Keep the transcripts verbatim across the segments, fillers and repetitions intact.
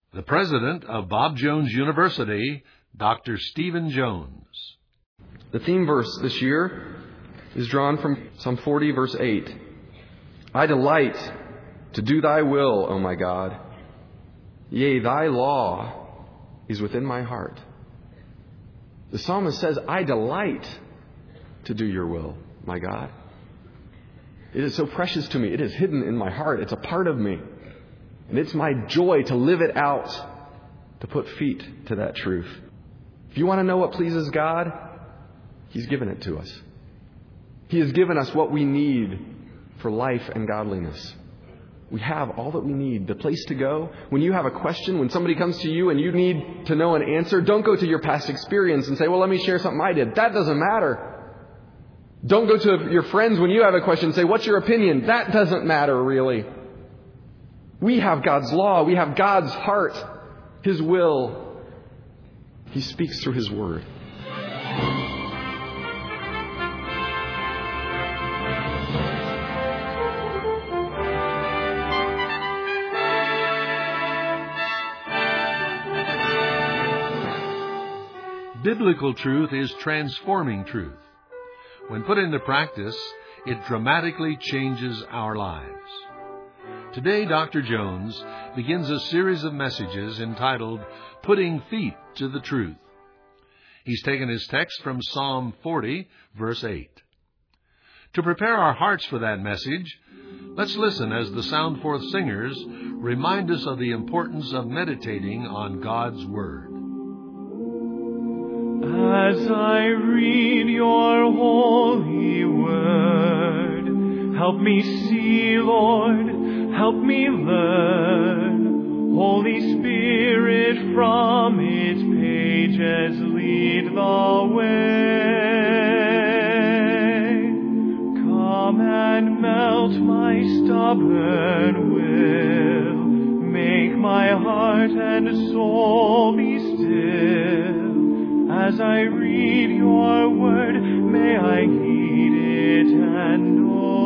The president of Bob Jones University, Doctor Stephen Jones. The theme verse this year is drawn from Psalm forty, verse eight. I delight to do thy will, O my God. Yea, thy law is within my heart. The psalmist says, I delight to do your will, my God. It is so precious to me. It is hidden in my heart. It's a part of me. And it's my joy to live it out, to put feet to that truth. If you want to know what pleases God, He's given it to us. He has given us what we need for life and godliness. We have all that we need, the place to go. When you have a question, when somebody comes to you and you need to know an answer, don't go to your past experience and say, well, let me share something I did. That doesn't matter. Don't go to your friends when you have a question and say, what's your opinion? That doesn't matter, really. We have God's law. We have God's heart, His will. He speaks through His Word. Biblical truth is transforming truth. When put into practice, it dramatically changes our lives. Today, Doctor Jones begins a series of messages entitled, Putting Feet to the Truth. He's taken his text from Psalm forty, verse eight. To prepare our hearts for that message, let's listen as the Sound Forth singers remind us of the importance of meditating on God's Word. As I read your holy word, help me see, Lord, help me learn. Holy Spirit, from its pages lead the way. Come and melt my stubborn will, make my heart and soul be still. As I read your word, may I heed it and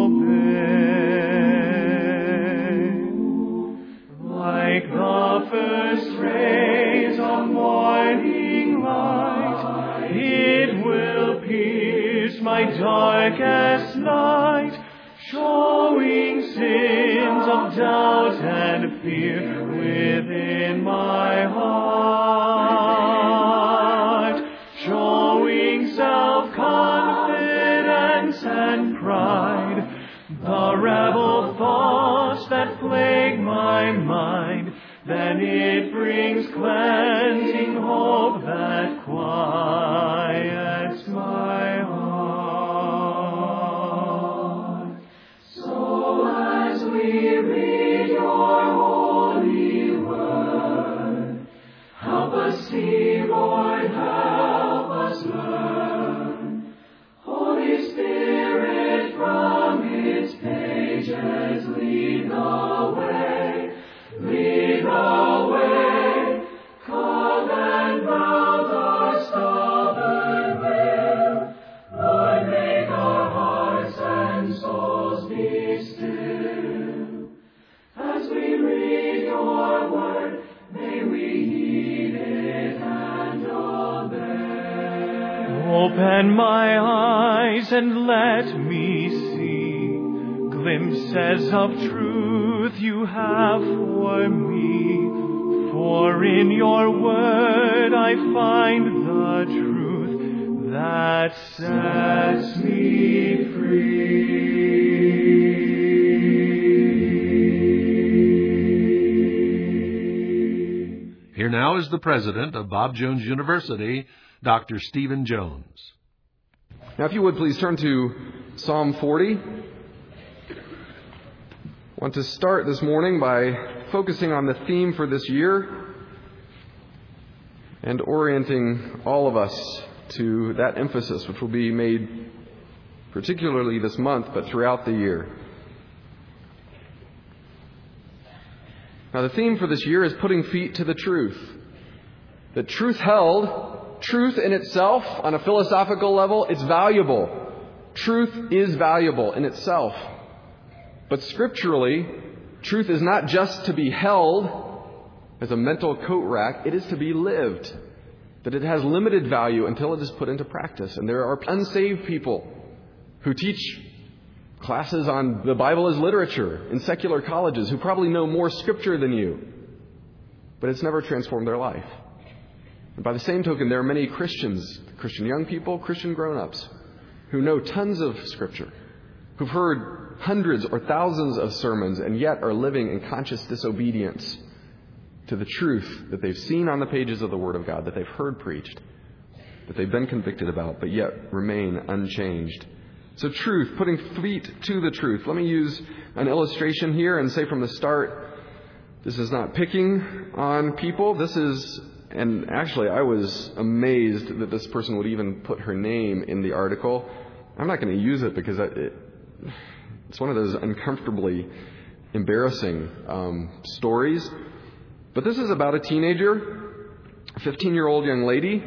obey. Like the first rays of morning light, it will pierce my darkest night, showing sins of doubt and fear within my heart, showing self-confidence and pride, the rebel thoughts that plague my mind. Then it brings cleansing hope that quiets my heart. So as we read your holy word, help us see, Lord, help us learn. Holy Spirit, from its pages lead the way, lead the way. Come and melt our stubborn will. Lord, make our hearts and souls be still. As we read your word, may we heed it and obey. Open my eyes and let me see glimpses of truth you have for me. For in your word I find the truth that sets me free. Here now is the president of Bob Jones University, Doctor Stephen Jones. Now, if you would please turn to Psalm forty. I want to start this morning by focusing on the theme for this year and orienting all of us to that emphasis, which will be made particularly this month, but throughout the year. Now, the theme for this year is putting feet to the truth. The truth held, truth in itself, on a philosophical level, it's valuable. Truth is valuable in itself. But scripturally, truth is not just to be held, as a mental coat rack. It is to be lived. That it has limited value until it is put into practice. And there are unsaved people who teach classes on the Bible as literature in secular colleges who probably know more Scripture than you, but it's never transformed their life. And by the same token, there are many Christians, Christian young people, Christian grown-ups, who know tons of Scripture, who've heard hundreds or thousands of sermons and yet are living in conscious disobedience to the truth that they've seen on the pages of the Word of God, that they've heard preached, that they've been convicted about, but yet remain unchanged. So truth, putting feet to the truth. Let me use an illustration here and say from the start, this is not picking on people. This is, and actually I was amazed that this person would even put her name in the article. I'm not going to use it because it, it's one of those uncomfortably embarrassing um, stories. But this is about a teenager, a fifteen-year-old young lady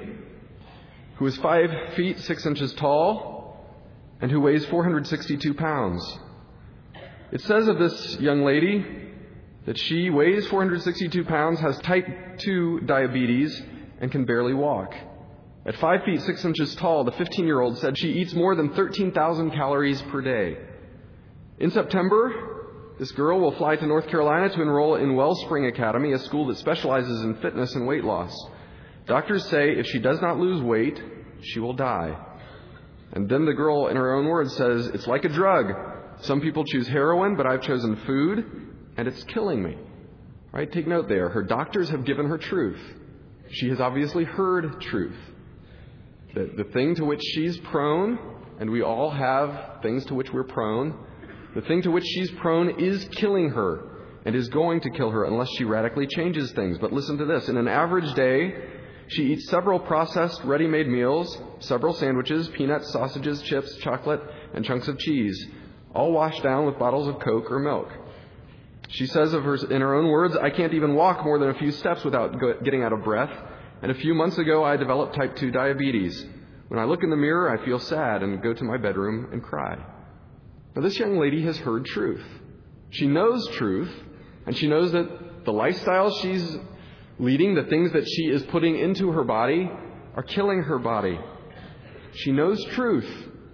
who is five feet six inches tall and who weighs four hundred sixty-two pounds. It says of this young lady that she weighs four hundred sixty-two pounds, has type two diabetes, and can barely walk. At five feet six inches tall, the fifteen-year-old said she eats more than thirteen thousand calories per day. In September, this girl will fly to North Carolina to enroll in Wellspring Academy, a school that specializes in fitness and weight loss. Doctors say if she does not lose weight, she will die. And then the girl, in her own words, says, it's like a drug. Some people choose heroin, but I've chosen food, and it's killing me. All right, take note there. Her doctors have given her truth. She has obviously heard truth. The, the thing to which she's prone, and we all have things to which we're prone, the thing to which she's prone is killing her and is going to kill her unless she radically changes things. But listen to this. In an average day, she eats several processed, ready-made meals, several sandwiches, peanuts, sausages, chips, chocolate, and chunks of cheese, all washed down with bottles of Coke or milk. She says of her, in her own words, I can't even walk more than a few steps without go- getting out of breath. And a few months ago, I developed type two diabetes. When I look in the mirror, I feel sad and go to my bedroom and cry. Now, this young lady has heard truth. She knows truth, and she knows that the lifestyle she's leading, the things that she is putting into her body, are killing her body. She knows truth,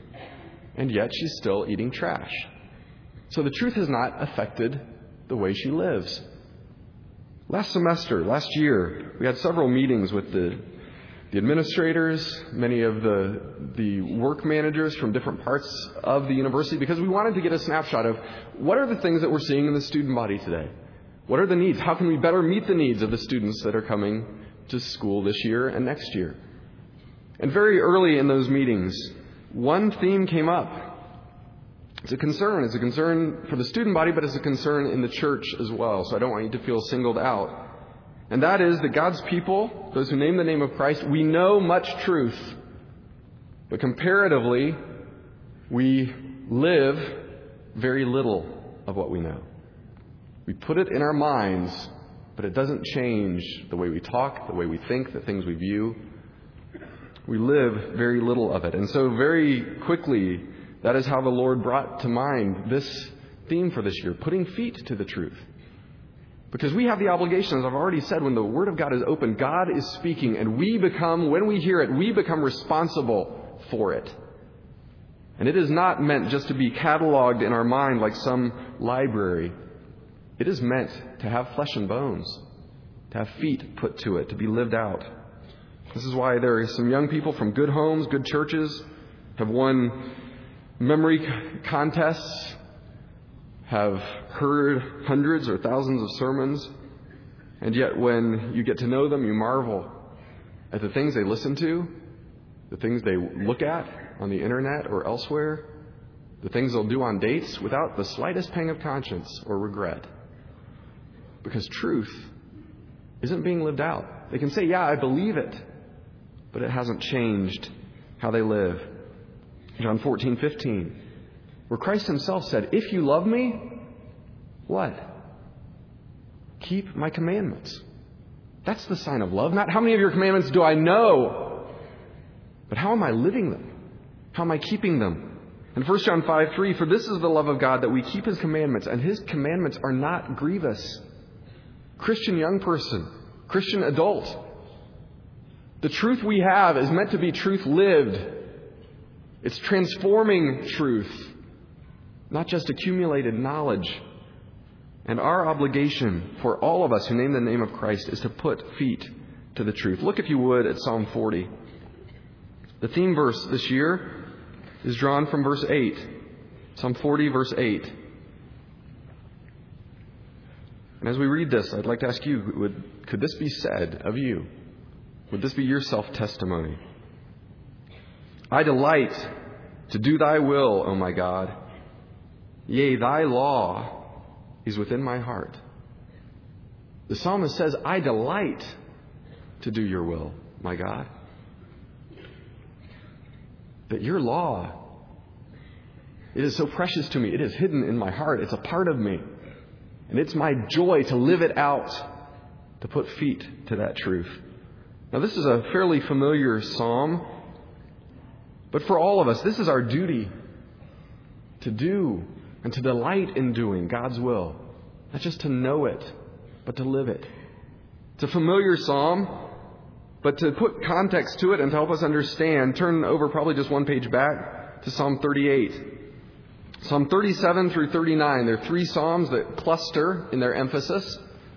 and yet she's still eating trash. So the truth has not affected the way she lives. Last semester, last year, we had several meetings with the The administrators, many of the the work managers from different parts of the university, because we wanted to get a snapshot of what are the things that we're seeing in the student body today? What are the needs? How can we better meet the needs of the students that are coming to school this year and next year? And very early in those meetings, one theme came up. It's a concern. It's a concern for the student body, but it's a concern in the church as well. So I don't want you to feel singled out. And that is that God's people, those who name the name of Christ, we know much truth. But comparatively, we live very little of what we know. We put it in our minds, but it doesn't change the way we talk, the way we think, the things we view. We live very little of it. And so very quickly, that is how the Lord brought to mind this theme for this year, putting feet to the truth. Because we have the obligation, as I've already said, when the Word of God is open, God is speaking, and we become, when we hear it, we become responsible for it. And it is not meant just to be cataloged in our mind like some library. It is meant to have flesh and bones, to have feet put to it, to be lived out. This is why there are some young people from good homes, good churches, have won memory contests, have heard hundreds or thousands of sermons, and yet when you get to know them, you marvel at the things they listen to, the things they look at on the internet or elsewhere, the things they'll do on dates without the slightest pang of conscience or regret. Because truth isn't being lived out. They can say, yeah, I believe it, but it hasn't changed how they live. John fourteen fifteen. Where Christ himself said, if you love me, what? Keep my commandments. That's the sign of love. Not how many of your commandments do I know, but how am I living them? How am I keeping them? In First John five three, for this is the love of God, that we keep his commandments, and his commandments are not grievous. Christian young person, Christian adult. The truth we have is meant to be truth lived. It's transforming truth, not just accumulated knowledge. And our obligation for all of us who name the name of Christ is to put feet to the truth. Look, if you would, at Psalm forty. The theme verse this year is drawn from verse eight. Psalm forty, verse eight. And as we read this, I'd like to ask you, would, could this be said of you? Would this be your self-testimony? I delight to do thy will, O my God. Yea, thy law is within my heart. The psalmist says, I delight to do your will, my God. That your law, it is so precious to me. It is hidden in my heart. It's a part of me. And it's my joy to live it out, to put feet to that truth. Now, this is a fairly familiar psalm. But for all of us, this is our duty to do and to delight in doing God's will. Not just to know it, but to live it. It's a familiar psalm, but to put context to it and to help us understand, turn over probably just one page back to Psalm thirty-eight. Psalm thirty-seven through thirty-nine, they're three psalms that cluster in their emphasis.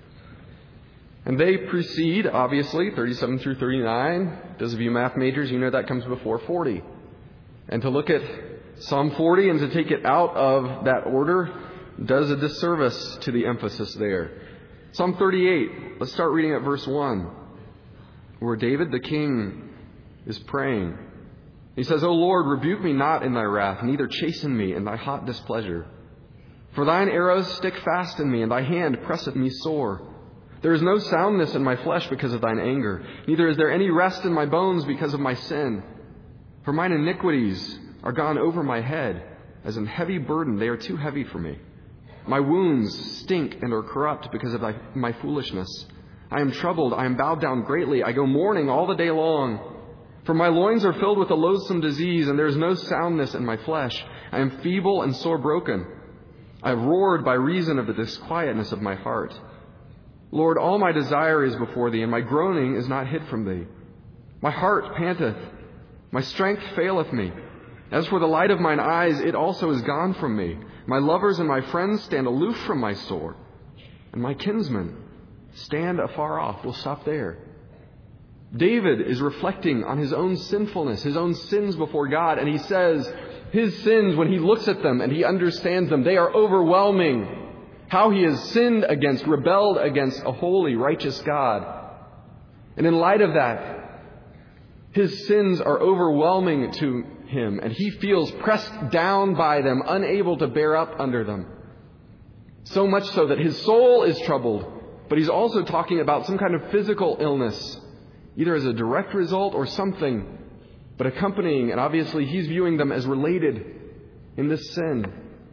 And they precede, obviously, thirty-seven through thirty-nine. Those of you math majors, you know that comes before forty. And to look at Psalm forty and to take it out of that order does a disservice to the emphasis there. Psalm thirty-eight, let's start reading at verse one, where David the king is praying. He says, O Lord, rebuke me not in thy wrath, neither chasten me in thy hot displeasure. For thine arrows stick fast in me, and thy hand presseth me sore. There is no soundness in my flesh because of thine anger, neither is there any rest in my bones because of my sin. For mine iniquities are gone over my head, as an heavy burden. They are too heavy for me. My wounds stink and are corrupt because of thy, my foolishness. I am troubled, I am bowed down greatly. I go mourning all the day long. For my loins are filled with a loathsome disease, and there is no soundness in my flesh. I am feeble and sore broken. I have roared by reason of the disquietness of my heart. Lord, all my desire is before thee, and my groaning is not hid from thee. My heart panteth, my strength faileth me. As for the light of mine eyes, it also is gone from me. My lovers and my friends stand aloof from my sore, and my kinsmen stand afar off. We'll stop there. David is reflecting on his own sinfulness, his own sins before God, and he says his sins, when he looks at them and he understands them, they are overwhelming. How he has sinned against, rebelled against a holy, righteous God. And in light of that, his sins are overwhelming to him, and he feels pressed down by them, unable to bear up under them. So much so that his soul is troubled, but he's also talking about some kind of physical illness, either as a direct result or something, but accompanying, and obviously he's viewing them as related in this sin.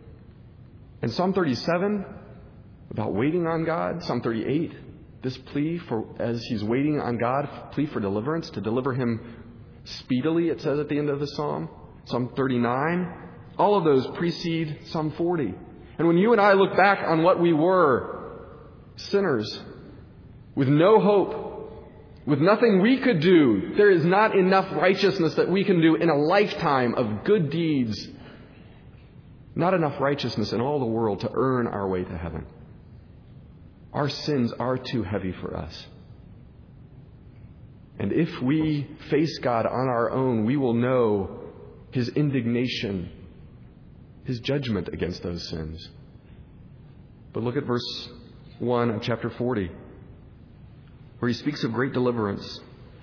And Psalm thirty-seven, about waiting on God. Psalm thirty-eight, this plea for, as he's waiting on God, plea for deliverance, to deliver him speedily, it says at the end of the psalm. Psalm thirty-nine, all of those precede Psalm forty. And when you and I look back on what we were, sinners, with no hope, with nothing we could do, there is not enough righteousness that we can do in a lifetime of good deeds. Not enough righteousness in all the world to earn our way to heaven. Our sins are too heavy for us. And if we face God on our own, we will know His indignation, His judgment against those sins. But look at verse one of chapter forty, where he speaks of great deliverance.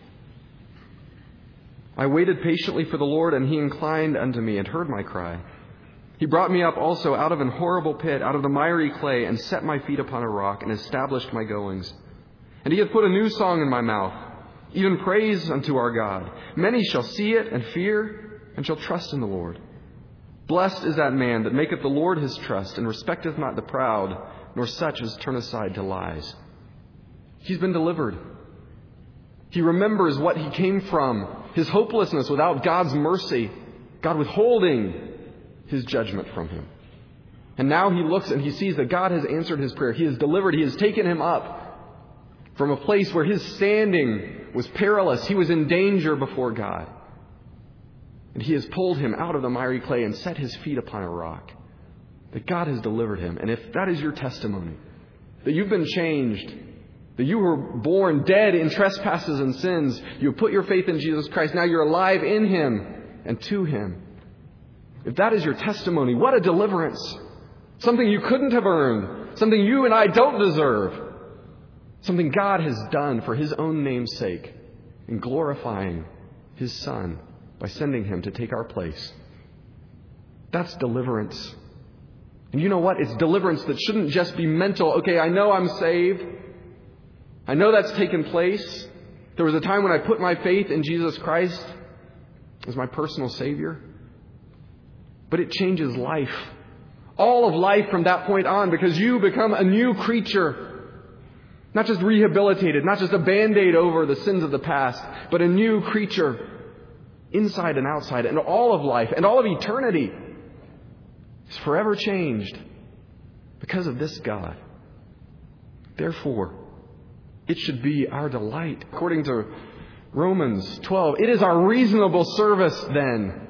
I waited patiently for the Lord, and He inclined unto me and heard my cry. He brought me up also out of an horrible pit, out of the miry clay, and set my feet upon a rock, and established my goings. And He hath put a new song in my mouth, even praise unto our God. Many shall see it and fear, and shall trust in the Lord. Blessed is that man that maketh the Lord his trust, and respecteth not the proud, nor such as turn aside to lies. He's been delivered. He remembers what he came from, his hopelessness without God's mercy, God withholding His judgment from him. And now he looks and he sees that God has answered his prayer. He is delivered. He has taken him up. from a place where his standing was perilous. He was in danger before God. And he has pulled him out of the miry clay and set his feet upon a rock. That God has delivered him. And if that is your testimony, that you've been changed, that you were born dead in trespasses and sins, you have put your faith in Jesus Christ, now you're alive in him and to him. If that is your testimony, what a deliverance. Something you couldn't have earned. Something you and I don't deserve. Something God has done for his own name's sake in glorifying his Son by sending him to take our place. That's deliverance. And you know what? It's deliverance that shouldn't just be mental. Okay, I know I'm saved. I know that's taken place. There was a time when I put my faith in Jesus Christ as my personal Savior. But it changes life. All of life from that point on, because you become a new creature. Not just rehabilitated, not just a Band-Aid over the sins of the past, but a new creature inside and outside. And all of life and all of eternity is forever changed because of this God. Therefore, it should be our delight. According to Romans twelve, it is our reasonable service then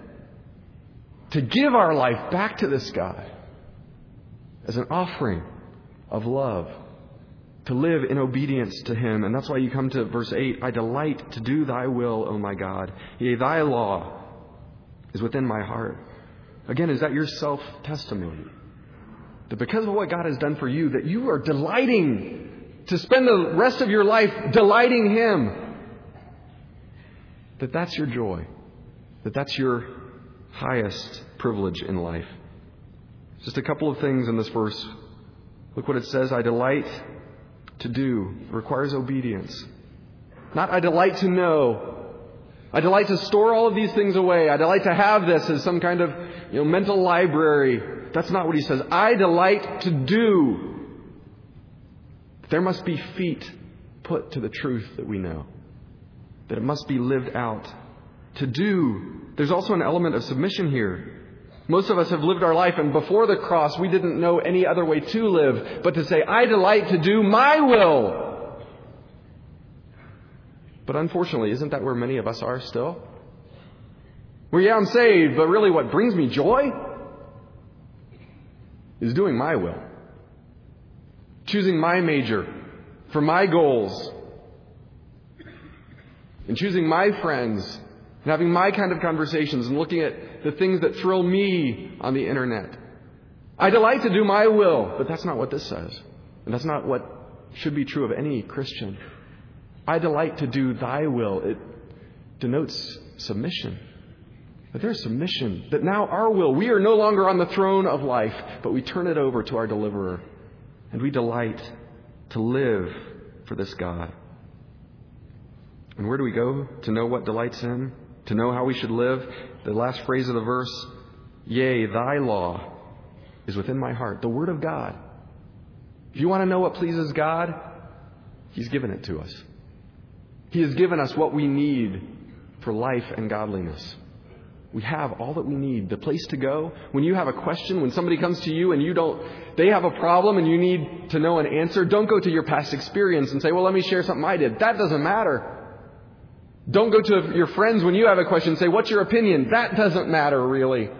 to give our life back to this God as an offering of love, to live in obedience to him. And that's why you come to verse eight. I delight to do thy will, O my God. Yea, thy law is within my heart. Again, is that your self-testimony? That because of what God has done for you, that you are delighting to spend the rest of your life delighting him. That that's your joy. That that's your highest privilege in life. Just a couple of things in this verse. Look what it says. I delight to do. It requires obedience. Not I delight to know. I delight to store all of these things away. I delight to have this as some kind of you know, mental library. That's not what he says. I delight to do. There must be feet put to the truth that we know. That it must be lived out. To do. There's also an element of submission here. Most of us have lived our life, and before the cross, we didn't know any other way to live but to say, I delight to do my will. But unfortunately, isn't that where many of us are still? Well, yeah, I'm saved, but really what brings me joy is doing my will. Choosing my major for my goals. And choosing my friends. And having my kind of conversations and looking at the things that thrill me on the internet. I delight to do my will, but that's not what this says. And that's not what should be true of any Christian. I delight to do thy will. It denotes submission. But there's submission. That now our will, we are no longer on the throne of life, but we turn it over to our deliverer. And we delight to live for this God. And where do we go to know what delights him? To know how we should live? The last phrase of the verse, yea, thy law is within my heart. The Word of God. If you want to know what pleases God, he's given it to us. He has given us what we need for life and godliness. We have all that we need. The place to go. When you have a question, when somebody comes to you and you don't, they have a problem and you need to know an answer, don't go to your past experience and say, well, let me share something I did. That doesn't matter. Don't go to your friends when you have a question and say, what's your opinion? That doesn't matter, really.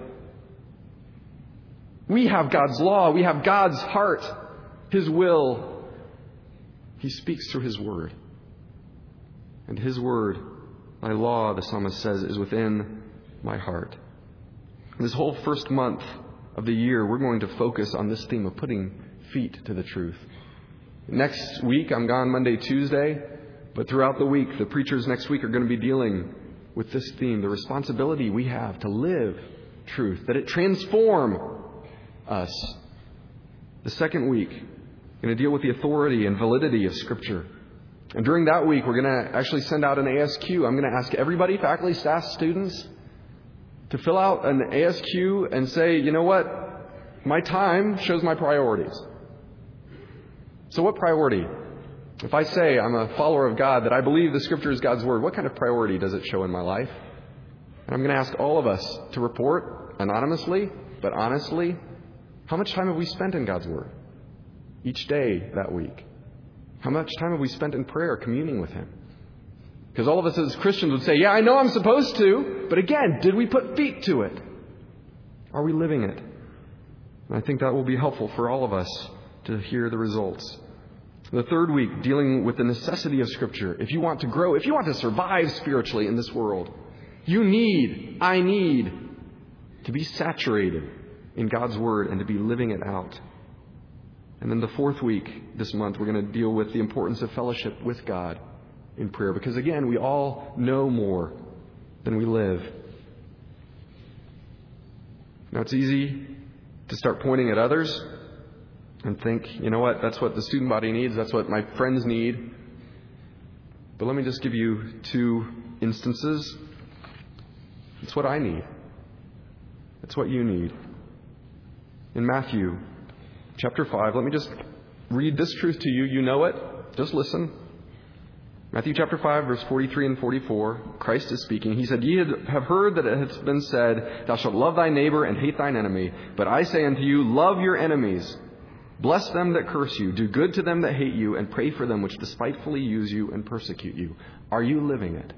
We have God's law. We have God's heart, his will. He speaks through his word. And his word, thy law, the psalmist says, is within my heart. This whole first month of the year, we're going to focus on this theme of putting feet to the truth. Next week, I'm gone Monday, Tuesday. But throughout the week, the preachers next week are going to be dealing with this theme, the responsibility we have to live truth, that it transform us. The second week, we're going to deal with the authority and validity of Scripture. And during that week, we're going to actually send out an A S Q. I'm going to ask everybody, faculty, staff, students, to fill out an A S Q and say, you know what? My time shows my priorities. So what priority? If I say I'm a follower of God, that I believe the Scripture is God's Word, what kind of priority does it show in my life? And I'm going to ask all of us to report anonymously, but honestly, how much time have we spent in God's Word each day that week? How much time have we spent in prayer, communing with Him? Because all of us as Christians would say, yeah, I know I'm supposed to, but again, did we put feet to it? Are we living it? And I think that will be helpful for all of us to hear the results. The third week, dealing with the necessity of Scripture. If you want to grow, if you want to survive spiritually in this world, you need, I need, to be saturated in God's Word and to be living it out. And then the fourth week this month, we're going to deal with the importance of fellowship with God in prayer. Because again, we all know more than we live. Now, it's easy to start pointing at others and think, you know what, that's what the student body needs, that's what my friends need. But let me just give you two instances. It's what I need. It's what you need. In Matthew chapter five, let me just read this truth to you. You know it. Just listen. Matthew chapter five, verse forty-three and forty-four, Christ is speaking. He said, "Ye have heard that it has been said, Thou shalt love thy neighbor and hate thine enemy. But I say unto you, love your enemies. Bless them that curse you. Do good to them that hate you. And pray for them which despitefully use you and persecute you." Are you living it?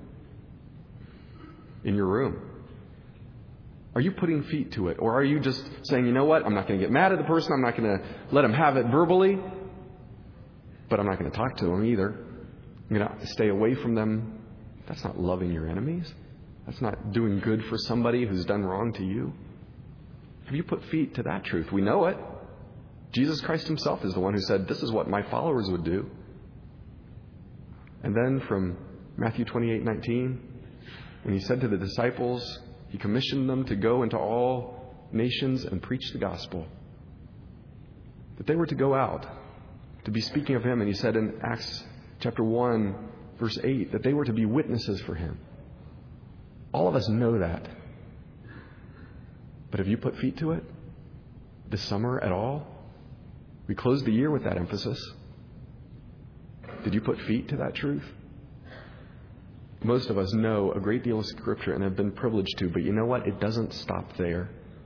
In your room? Are you putting feet to it? Or are you just saying, you know what, I'm not going to get mad at the person. I'm not going to let them have it verbally. But I'm not going to talk to them either. I'm going to stay away from them. That's not loving your enemies. That's not doing good for somebody who's done wrong to you. Have you put feet to that truth? We know it. Jesus Christ Himself is the one who said, this is what my followers would do. And then from Matthew twenty-eight nineteen, when He said to the disciples, He commissioned them to go into all nations and preach the gospel. That they were to go out, to be speaking of Him. And He said in Acts chapter one, verse eight, that they were to be witnesses for Him. All of us know that. But have you put feet to it this summer at all? We closed the year with that emphasis. Did you put feet to that truth? Most of us know a great deal of Scripture and have been privileged to, but you know what? It doesn't stop there.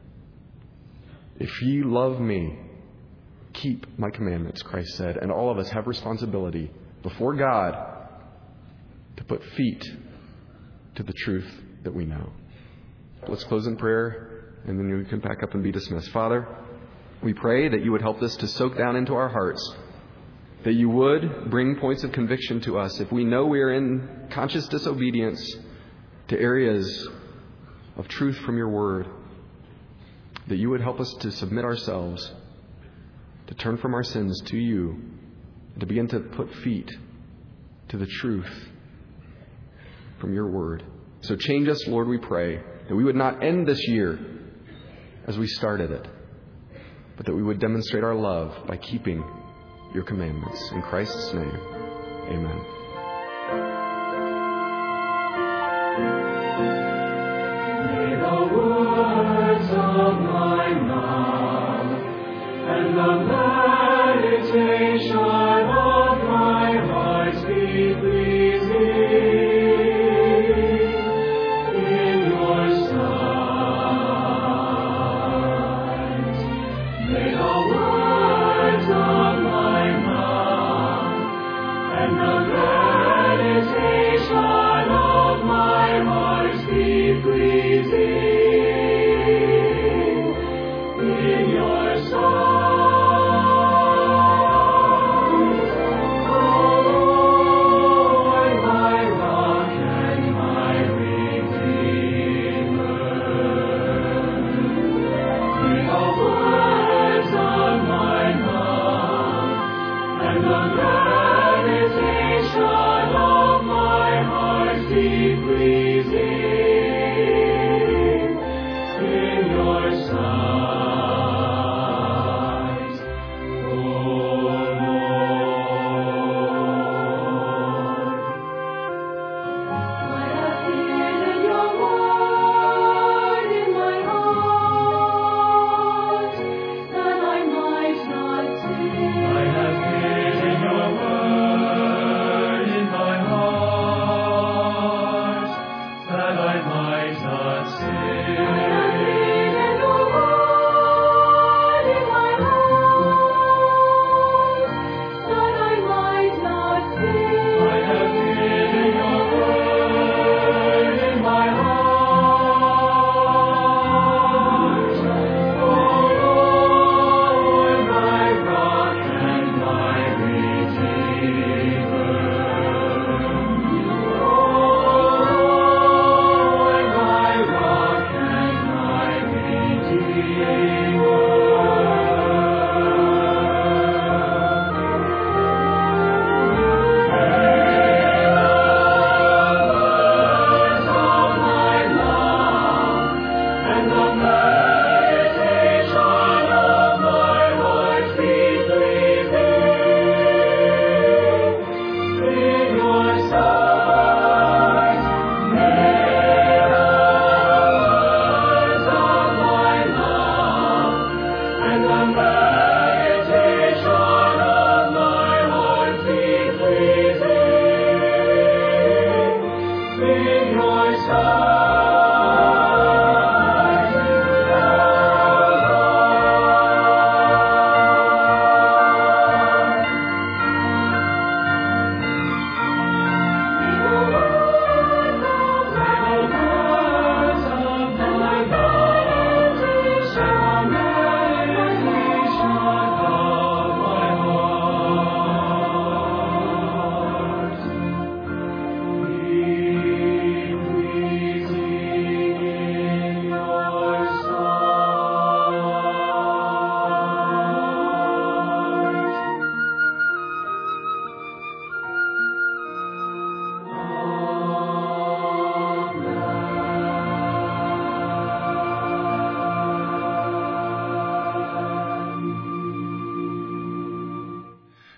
If ye love me, keep my commandments, Christ said. And all of us have responsibility before God to put feet to the truth that we know. Let's close in prayer, and then we can pack up and be dismissed. Father, we pray that you would help this to soak down into our hearts, that you would bring points of conviction to us if we know we are in conscious disobedience to areas of truth from your word, that you would help us to submit ourselves, to turn from our sins to you, and to begin to put feet to the truth from your word. So change us, Lord, we pray, that we would not end this year as we started it, but that we would demonstrate our love by keeping your commandments. In Christ's name, amen. May the words of my mouth and the meditation of my heart be pleasing in your sight. May the words of my mouth and the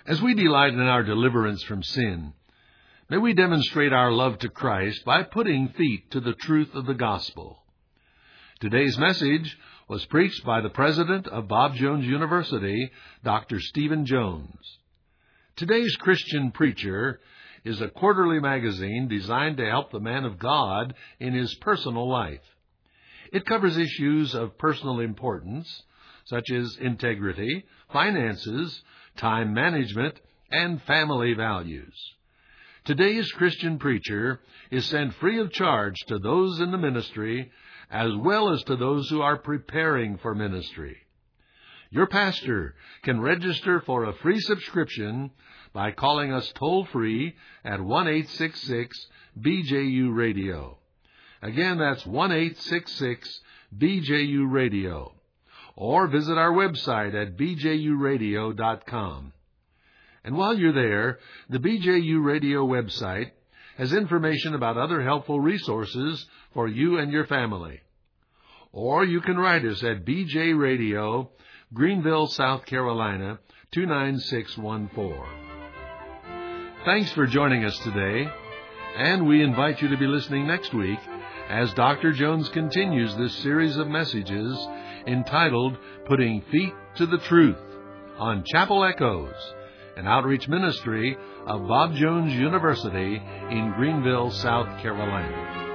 As we delight in our deliverance from sin, may we demonstrate our love to Christ by putting feet to the truth of the gospel. Today's message was preached by the president of Bob Jones University, Doctor Stephen Jones. Today's Christian Preacher is a quarterly magazine designed to help the man of God in his personal life. It covers issues of personal importance, such as integrity, finances, time management, and family values. Today's Christian Preacher is sent free of charge to those in the ministry as well as to those who are preparing for ministry. Your pastor can register for a free subscription by calling us toll-free at one eight six six B J U radio. Again, that's one eight six six B J U radio. Or visit our website at b j u radio dot com. And while you're there, the B J U Radio website has information about other helpful resources for you and your family. Or you can write us at B J Radio, Greenville, South Carolina, two nine six one four. Thanks for joining us today, and we invite you to be listening next week as Doctor Jones continues this series of messages entitled Putting Feet to the Truth on Chapel Echoes, an outreach ministry of Bob Jones University in Greenville, South Carolina.